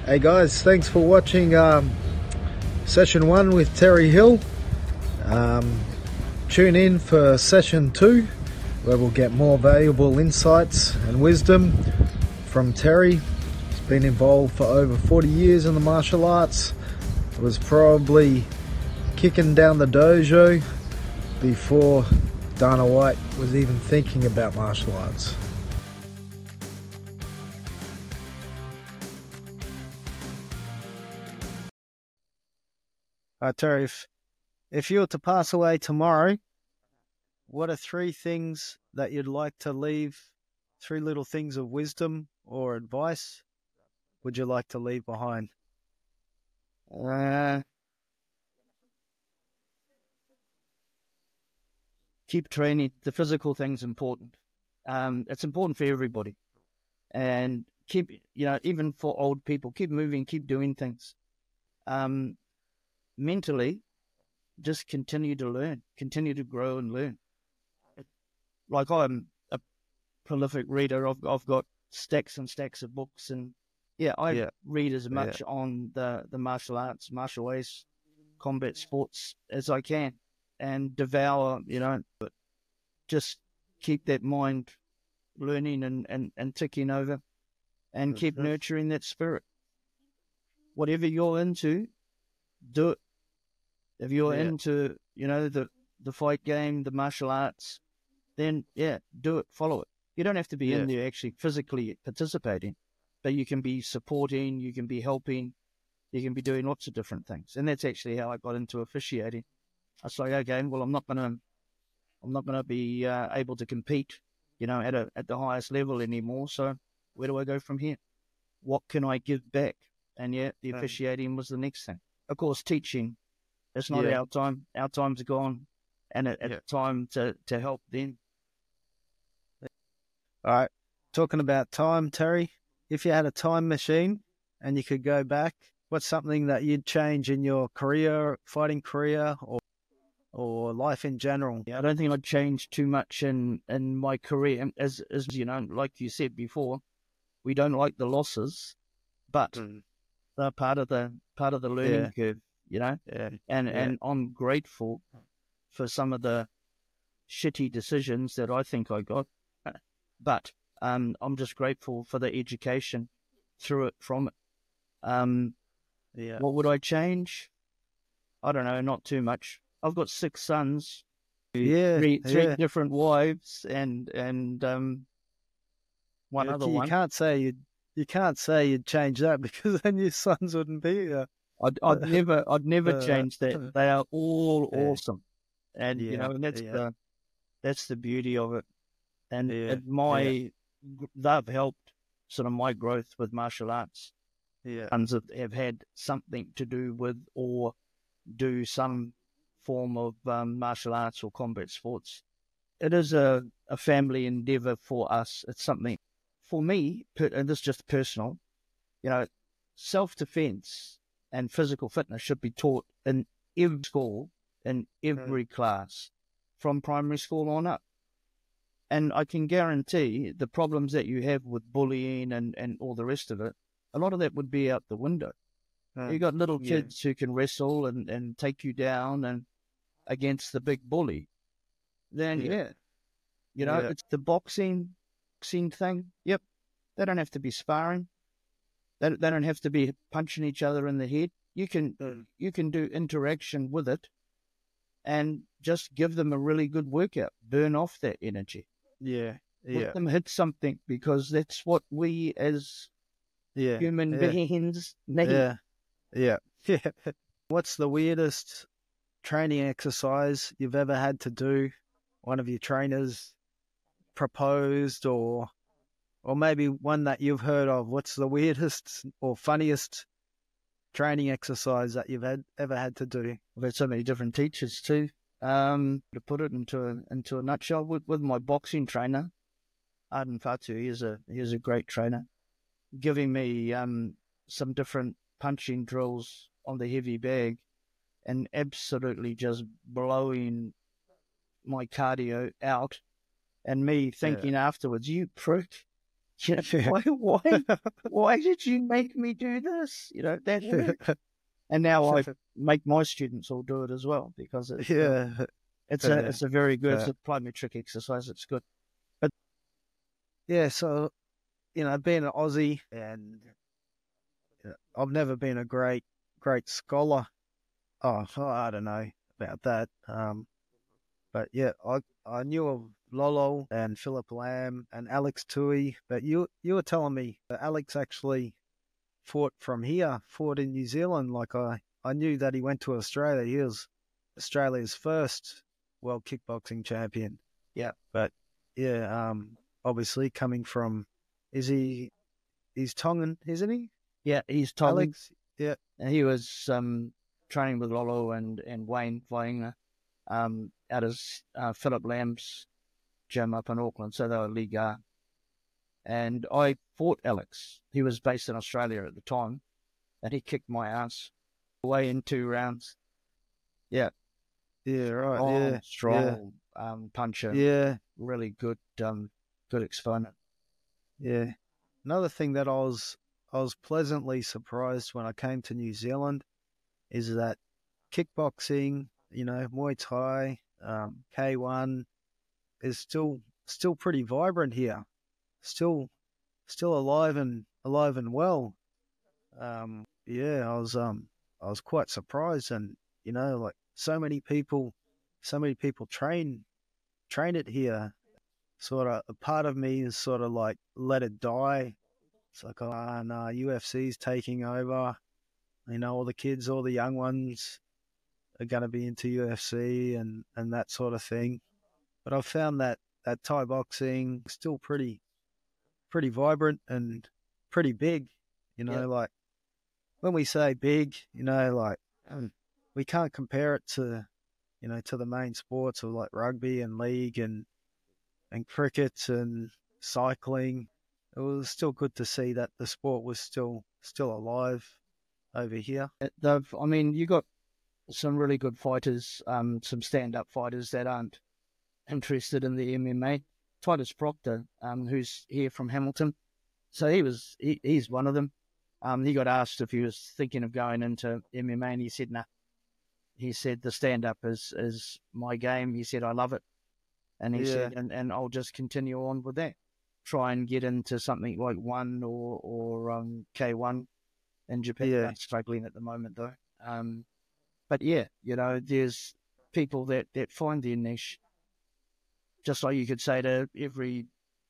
Hey guys, thanks for watching session 1 with Terry Hill. Tune in for session 2, where we'll get more valuable insights and wisdom from Terry. He's been involved for over 40 years in the martial arts. Was probably kicking down the dojo before Dana White was even thinking about martial arts. Terry, if you were to pass away tomorrow, what are 3 things that you'd like to leave, 3 little things of wisdom or advice would you like to leave behind? Keep training. The physical thing's important. It's important for everybody. And keep, even for old people, keep moving, keep doing things. Mentally, just continue to learn, continue to grow and learn. Like, I'm a prolific reader. I've got stacks and stacks of books, and I read as much on the martial arts, martial ways, combat sports as I can, and devour, but just keep that mind learning and ticking over, and keep nurturing that spirit. Whatever you're into, do it. If you're into, the fight game, the martial arts, then do it, follow it. You don't have to be in there actually physically participating, but you can be supporting, you can be helping, you can be doing lots of different things. And that's actually how I got into officiating. I was like, okay, well, I'm not gonna be able to compete, at the highest level anymore. So where do I go from here? What can I give back? And the officiating was the next thing. Of course, teaching. It's not our time. Our time's gone, and it's time to help them. All right. Talking about time, Terry, if you had a time machine and you could go back, what's something that you'd change in your career, fighting career, or life in general? I don't think I'd change too much in my career. As like you said before, we don't like the losses, but they're part of the learning curve. And I'm grateful for some of the shitty decisions that I think I got, but I'm just grateful for the education from it. What would I change? I don't know, not too much. I've got 6 sons, three different wives, and one other one. You can't say you'd change that, because then your sons wouldn't be here. I'd never change that. They are all awesome, and and that's the beauty of it. And they've helped sort of my growth with martial arts. Sons have had something to do with or do some form of martial arts or combat sports. It is a family endeavor for us. It's something for me, and this is just personal. Self-defense and physical fitness should be taught in every school, in every class, from primary school on up. And I can guarantee the problems that you have with bullying and all the rest of it, a lot of that would be out the window. You got little kids who can wrestle and take you down and against the big bully. Then it's the boxing thing. Yep, they don't have to be sparring. They don't have to be punching each other in the head. You can do interaction with it, and just give them a really good workout. Burn off that energy. Let them hit something, because that's what we as human beings need. What's the weirdest training exercise you've ever had to do? One of your trainers proposed, or maybe one that you've heard of. What's the weirdest or funniest training exercise that you've ever had to do? I've had so many different teachers too. To put it into a nutshell, with my boxing trainer, Arden Fatu, he's a great trainer, giving me some different punching drills on the heavy bag, and absolutely just blowing my cardio out, and me thinking afterwards, you prick, You know, why did you make me do this? You know, that hurt. And now I make my students all do it as well because it's it's a very good it's a plyometric exercise. It's good. But yeah, so being an Aussie, and I've never been a great scholar. Oh, I don't know about that. But yeah, I knew of Lolo and Philip Lamb and Alex Tui, but you were telling me that Alex actually fought in New Zealand. Like I knew that he went to Australia. He was Australia's first world kickboxing champion. Yeah. But yeah, obviously coming from, he's Tongan, isn't he? Yeah, he's Tongan. Alex, yeah. And he was training with Lolo and Wayne Vainga out of Philip Lamb's gym up in Auckland, so they were Liga. And I fought Alex. He was based in Australia at the time, and he kicked my ass away in 2 rounds. Yeah. Yeah, right. Strong puncher. Yeah. Really good exponent. Yeah. Another thing that I was pleasantly surprised when I came to New Zealand is that kickboxing, Muay Thai, K1 is still pretty vibrant here. Still alive and well. Yeah, I was quite surprised, and like so many people train it here. Sort of a part of me is sort of like let it die. It's like, oh no, UFC's taking over. All the kids, all the young ones are going to be into UFC and that sort of thing. But I've found that Thai boxing is still pretty vibrant and pretty big. Like when we say big, like we can't compare it to, to the main sports of like rugby and league and cricket and cycling. It was still good to see that the sport was still alive over here. You got some really good fighters, some stand-up fighters that aren't interested in the MMA. Titus Proctor, who's here from Hamilton, so he's one of them. He got asked if he was thinking of going into MMA, and he said nah. He said the stand-up is my game. He said I love it, and he said and I'll just continue on with that. Try and get into something like ONE or K1 in Japan. Yeah. Struggling at the moment though. But yeah, there's people that find their niche. Just like you could say to every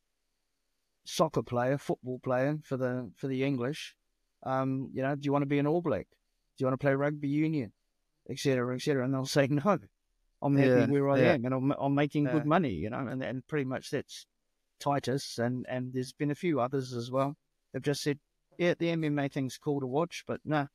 soccer player, football player for the English, do you want to be an All Black? Do you want to play rugby union, etc., etc.? And they'll say no. I'm happy where I am, and I'm making good money, and pretty much that's Titus, and there's been a few others as well. They've just said, yeah, the MMA thing's cool to watch, but no,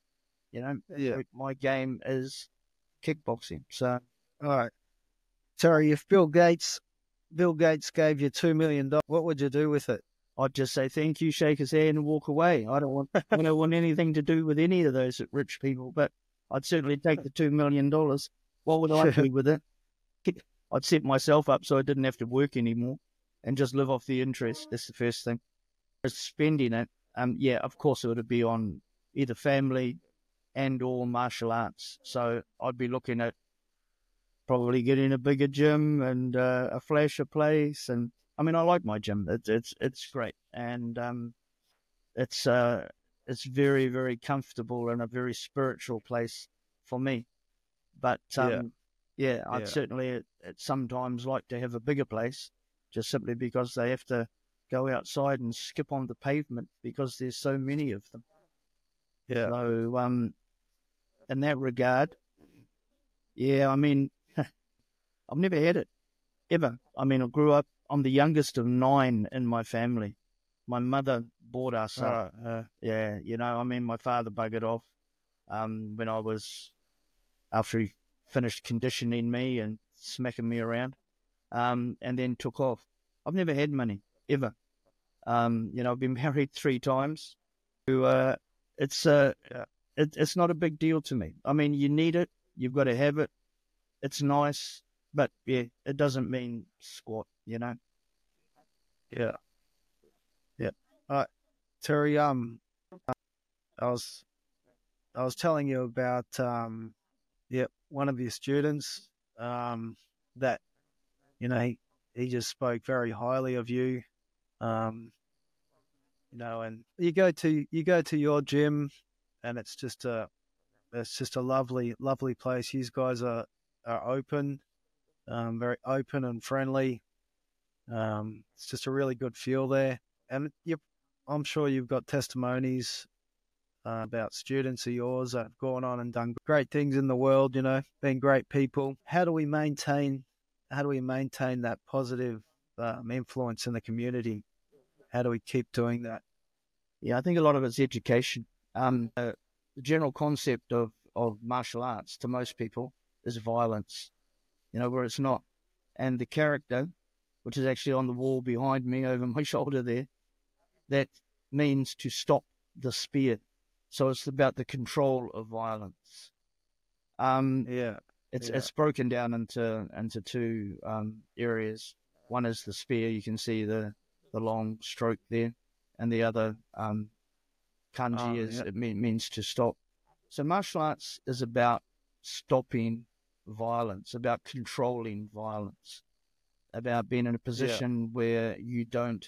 my game is kickboxing. So, all right, Terry, if Bill Gates gave you $2 million, what would you do with it? I'd just say thank you, shake his hand, and walk away. I don't want anything to do with any of those rich people, but I'd certainly take the $2 million. What would I do with it? I'd set myself up so I didn't have to work anymore and just live off the interest. That's the first thing. Spending it, of course it would be on either family and or martial arts. So I'd be looking at probably getting a bigger gym and a flasher place. And I like my gym. It's great, and it's very, very comfortable and a very spiritual place for me. But I'd certainly sometimes like to have a bigger place, just simply because they have to go outside and skip on the pavement because there's so many of them. Yeah. So in that regard, I've never had it, ever. I grew up, I'm the youngest of 9 in my family. My mother brought us up. My father buggered off when I was, after he finished conditioning me and smacking me around, and then took off. I've never had money, ever. I've been married 3 times. It's not a big deal to me. You need it. You've got to have it. It's nice. But, it doesn't mean squat, Yeah. Yeah. Terry, I was telling you about one of your students that he just spoke very highly of you. And you go to your gym, and it's just a lovely place. You guys are open, very open and friendly. It's just a really good feel there, and I'm sure you've got testimonies about students of yours that have gone on and done great things in the world. Been great people. How do we maintain that positive influence in the community? How do we keep doing that? Yeah, I think a lot of it's education. The general concept of martial arts to most people is violence, where it's not. And the character, which is actually on the wall behind me over my shoulder there, that means to stop the spear. So it's about the control of violence. It's broken down into two areas. One is the spear. You can see the long stroke there, and the other kanji it means to stop. So martial arts is about stopping violence, about controlling violence, about being in a position where you don't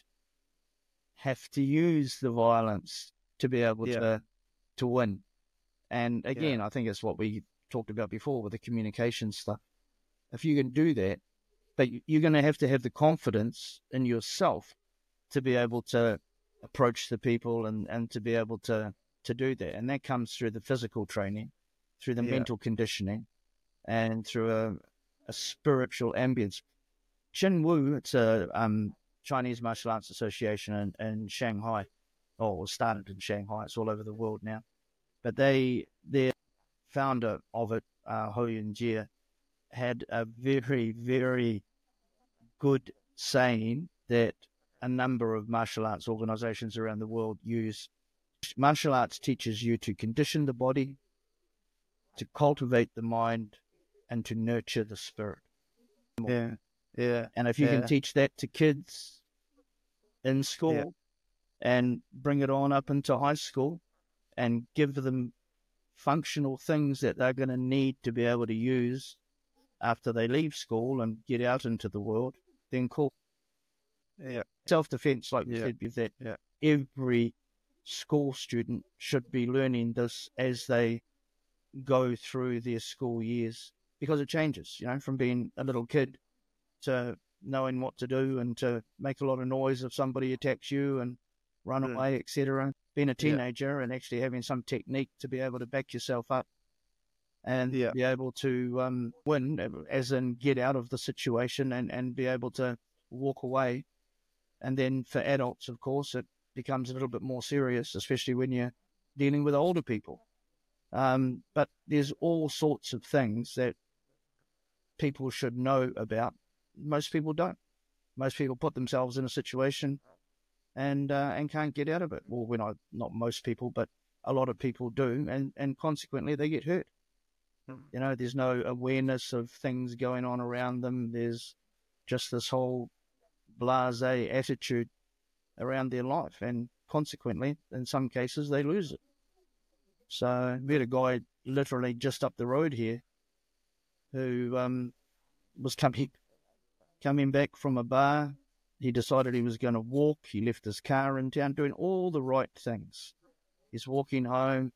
have to use the violence to be able to win. And again, I think it's what we talked about before with the communication stuff. If you can do that, but you're going to have the confidence in yourself to be able to approach the people and to be able to do that. And that comes through the physical training, through the mental conditioning, and through a spiritual ambience. Chin Wu, it's a Chinese Martial Arts Association in Shanghai. Oh, it was started in Shanghai. It's all over the world now. But their founder of it, Ho Yun-jie, had a very, very good saying that a number of martial arts organizations around the world use. Martial arts teaches you to condition the body, to cultivate the mind, and to nurture the spirit. Yeah. And if you can teach that to kids in school and bring it on up into high school and give them functional things that they're going to need to be able to use after they leave school and get out into the world, then cool. Yeah. Self-defense, like we said, is that every school student should be learning this as they go through their school years, because it changes, from being a little kid to knowing what to do and to make a lot of noise if somebody attacks you and run away, etc. Being a teenager and actually having some technique to be able to back yourself up and be able to win, as in get out of the situation and be able to walk away. And then for adults, of course, it becomes a little bit more serious, especially when you're dealing with older people. But there's all sorts of things that people should know about. Most people don't. Most people put themselves in a situation and can't get out of it. Well, not most people, but a lot of people do, and consequently they get hurt. There's no awareness of things going on around them. There's just this whole blasé attitude around their life, and consequently, in some cases, they lose it. So we had a guy literally just up the road here who was coming back from a bar. He decided he was going to walk. He left his car in town, doing all the right things. He's walking home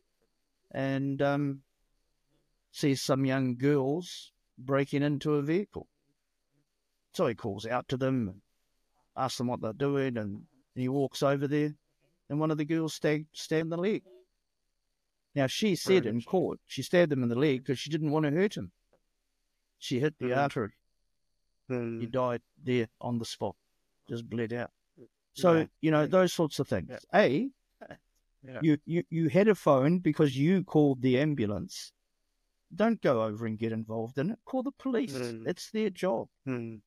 and sees some young girls breaking into a vehicle. So he calls out to them and asks them what they're doing, and he walks over there, and one of the girls stabbed in the leg. Now, she said in court, she stabbed him in the leg because she didn't want to hurt him. She hit the artery. He died there on the spot, just bled out. So, those sorts of things. You had a phone because you called the ambulance. Don't go over and get involved in it. Call the police. It's their job. And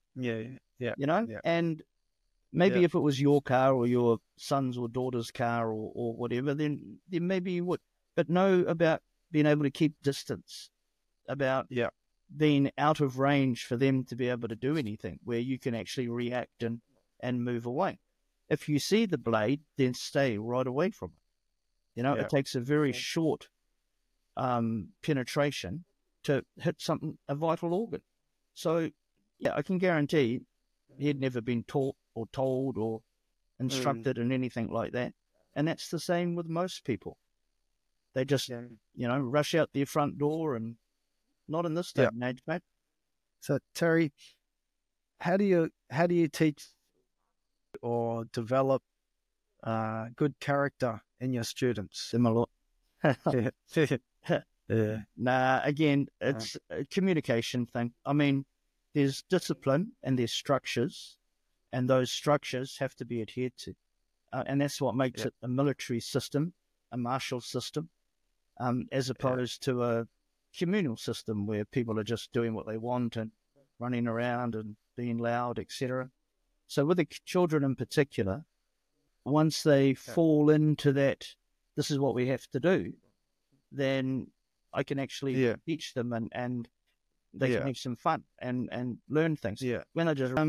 maybe if it was your car or your son's or daughter's car or whatever, then maybe you would. But know about being able to keep distance, about being out of range for them to be able to do anything, where you can actually react and move away. if you see the blade, then stay right away from it. You know, Yeah. it takes a very short penetration to hit a vital organ. So, yeah, I can guarantee he'd never been taught or told or instructed in anything like that. And that's the same with most people. They just, rush out their front door, and not in this day and age, mate. So Terry, how do you teach or develop good character in your students? Similar. Yeah. Nah, again, it's a communication thing. I mean, there's discipline and there's structures, and those structures have to be adhered to. And that's what makes it a military system, a martial system, as opposed to a communal system where people are just doing what they want and running around and being loud, etc. So with the children in particular, once they fall into that, this is what we have to do, then I can actually teach them, and they can have some fun and learn things. Yeah. When they just,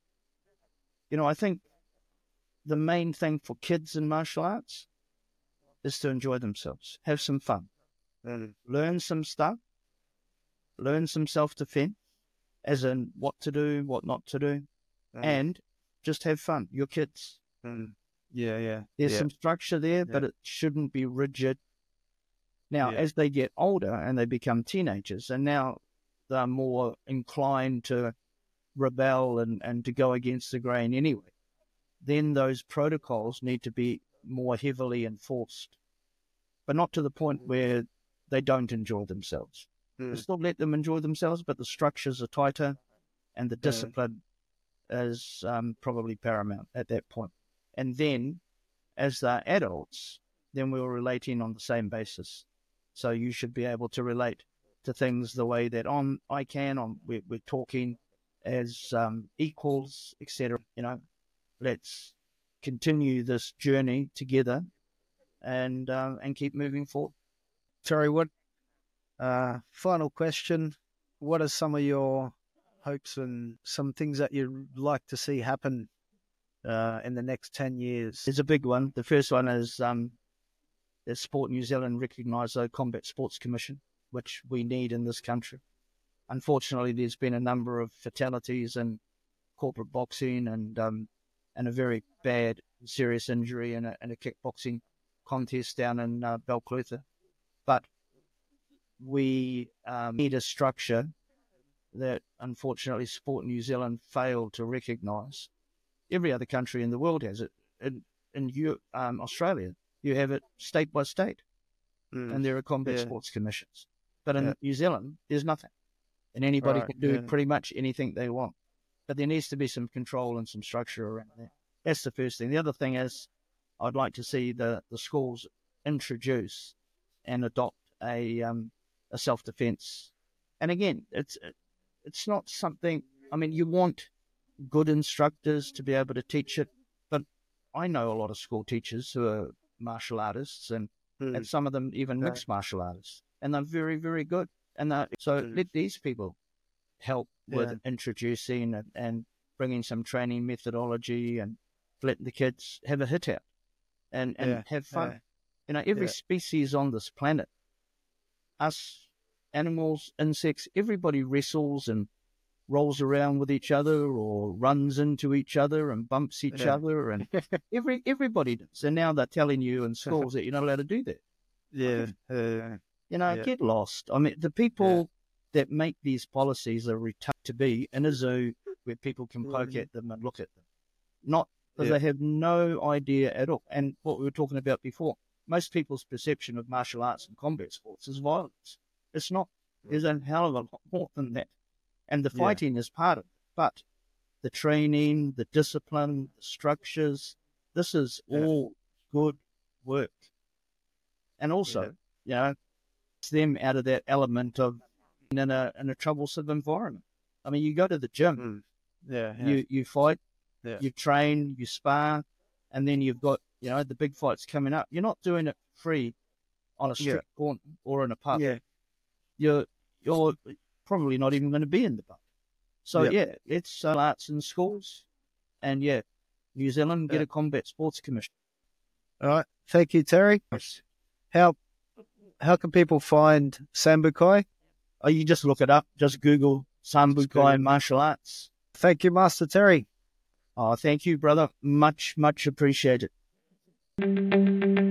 I think the main thing for kids in martial arts is to enjoy themselves, have some fun, learn some stuff, learn some self-defense, as in what to do, what not to do, and just have fun. Your kids. There's some structure there, but it shouldn't be rigid. Now, as they get older and they become teenagers, and now they're more inclined to rebel and to go against the grain anyway, then those protocols need to be more heavily enforced, but not to the point where they don't enjoy themselves. We still let them enjoy themselves, but the structures are tighter and the discipline is probably paramount at that point. And then, as they're adults, then we're relating on the same basis. So you should be able to relate to things the way that I can. We're talking as equals, etc. Let's continue this journey together and keep moving forward. Terry, what final question? What are some of your hopes and some things that you'd like to see happen in the next 10 years? There's a big one. The first one is that Sport New Zealand recognise the Combat Sports Commission, which we need in this country. Unfortunately, there's been a number of fatalities in corporate boxing and a very bad, serious injury in a kickboxing contest down in Balclutha. But we need a structure that, unfortunately, Sport New Zealand failed to recognise. Every other country in the world has it. In Australia, you have it state by state, and there are combat sports commissions. But in New Zealand, there's nothing, and anybody can do pretty much anything they want. But there needs to be some control and some structure around that. That's the first thing. The other thing is, I'd like to see the schools introduce and adopt a self-defense. And again, it's not something. I mean, you want good instructors to be able to teach it, but I know a lot of school teachers who are martial artists and some of them even mixed martial artists, and they're very, very good. And so let these people help with introducing and bringing some training methodology and letting the kids have a hit out and have fun. Every species on this planet, us, animals, insects, everybody wrestles and rolls around with each other or runs into each other and bumps each other, and everybody does. And now they're telling you in schools that you're not allowed to do that. Get lost. I mean, the people that make these policies are retarded to be in a zoo where people can poke at them and look at them. Not because they have no idea at all. And what we were talking about before, most people's perception of martial arts and combat sports is violence. It's not. There's a hell of a lot more than that. And the fighting is part of it. But the training, the discipline, the structures, this is all good work. And also, it's them out of that element of in a troublesome environment. I mean, you go to the gym, you fight, you train, you spar, and then you've got, the big fights coming up. You're not doing it free on a street corner or in a pub. You're probably not even going to be in the pub. So it's arts in schools, and New Zealand, get a combat sports commission. All right. Thank you, Terry. Yes. How can people find Sambukai? Oh, you just look it up. Just Google Sambukai martial arts. Thank you, Master Terry. Oh, thank you, brother. Much, much appreciated.